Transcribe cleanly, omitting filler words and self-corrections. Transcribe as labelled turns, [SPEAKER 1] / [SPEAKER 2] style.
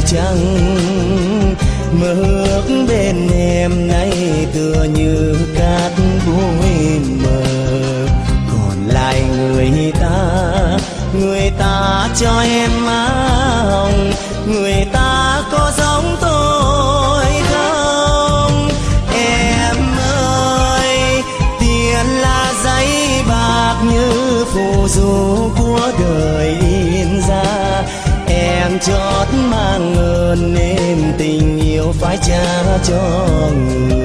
[SPEAKER 1] trăng. Mơ ước bên em nay tựa như cát bụi mờ. Còn lại người ta cho em má hồng, người ta có giống tôi không? Em ơi, tiền là giấy bạc như phù du của đời in ra. Em chót mang ơn nên tình yêu phải trả cho người.